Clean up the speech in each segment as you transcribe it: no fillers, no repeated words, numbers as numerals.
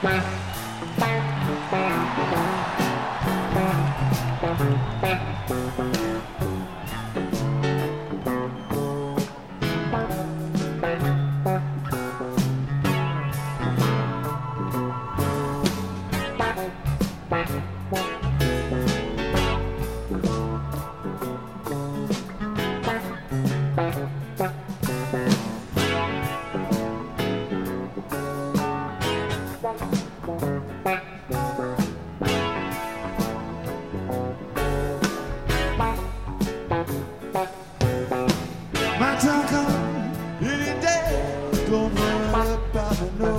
My time come any day. Don't worry about it, no.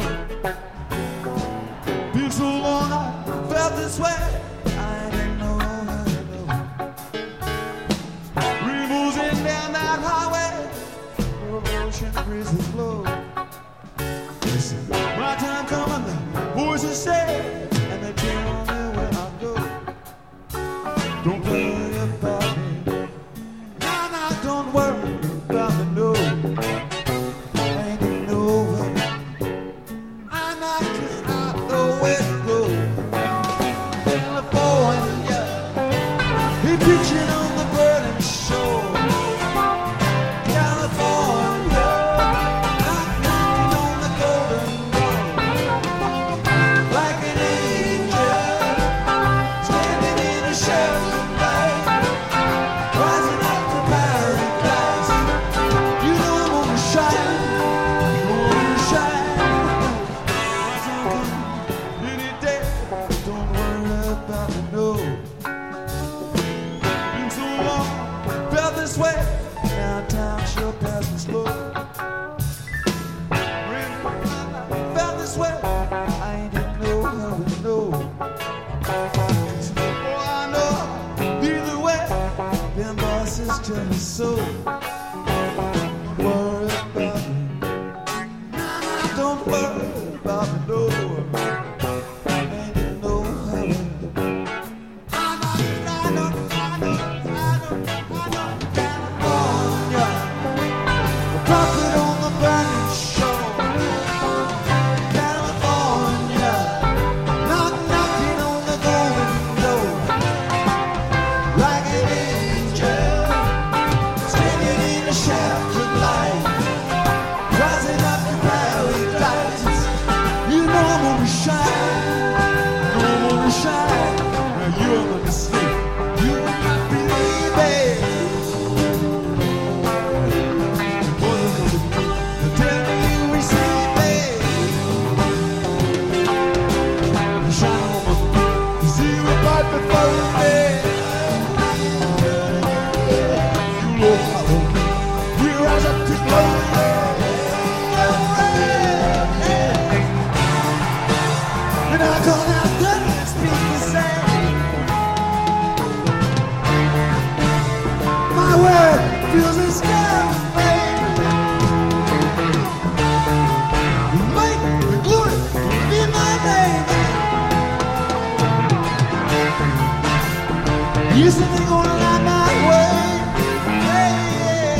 Been so long I felt this way. I didn't know how to know. Removing down that highway, the ocean breezes blow. Listen, my time coming, the voices say, and they tell me where I go. Don't worry about me. No, no, don't worry about me, no. I ain't over. I'm not just out the way to go. California, he preaching on the burning shore. California, knocking on the golden door. Like an angel, standing in a shelter light, rising up to paradise. You know I'm gonna shine, I'm gonna shine. Any day, don't worry about me, no. Been so long, felt this way. Now time sure pass me slow. Felt this way, I ain't in no hurry, no. Oh, I know, either way, them bosses tell me so. Don't worry about me. Nah, don't worry about me, no. Ain't in no hurry. I know, California, the prophet on the burning shore. California, knocking on the golden door. Like an angel, standing in a sheltered light, rising up to paradise. You know I'm gonna shine, I'm gonna shine. Now you're gonna sleep, you will not believe it. What's it gonna be? The day you receive it. Shine on my feet, see what right before you day. You know how we rise up to glory. And I call out the speaker say, my word feels as good. Make the glory in my name. You said they're gonna lie my way. Hey, yeah.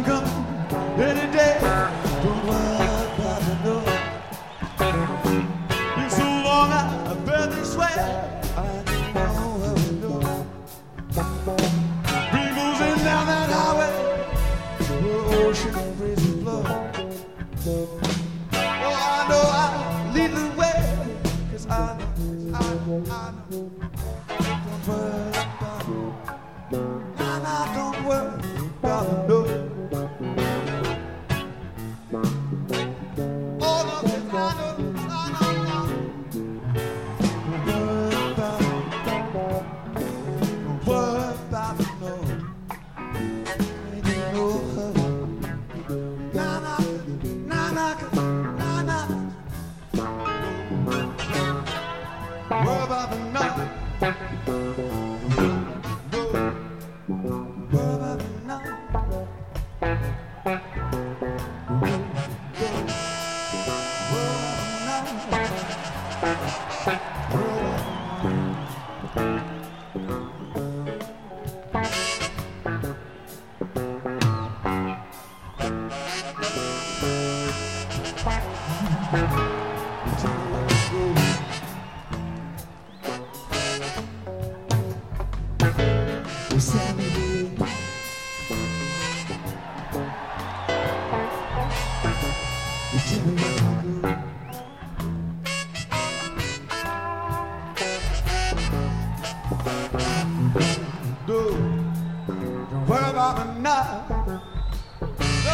time coming any day. Don't worry about the door. Been so long I barely swear. I don't know where we go. Been moving down that highway, where ocean breeze and flow. Oh, I know I'll lead the way, 'cause I know. Don't worry about it. Nah, don't worry about it, no. Oh, no, 'cause I know. Don't worry about it. Don't worry about it, no. Ain't in no hurry. Nah. Worry about the night. Worry about the night. Don't worry about the night. No.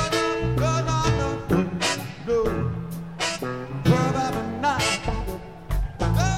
Don't worry about the night. No.